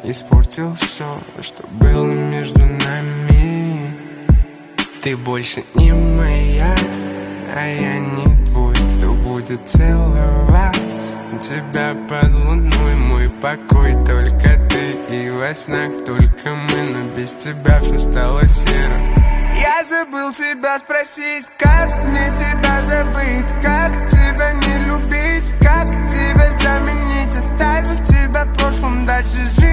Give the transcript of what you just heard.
испортил все, что было между нами. Ты больше не моя, а я не твой. Кто будет целовать тебя под луной? Мой покой только ты, и во снах только мы. Но без тебя все стало серым. Я забыл тебя спросить, как мне тебя забыть, как тебя не любить, как тебя заменить, оставив тебя в прошлом, дальше жить.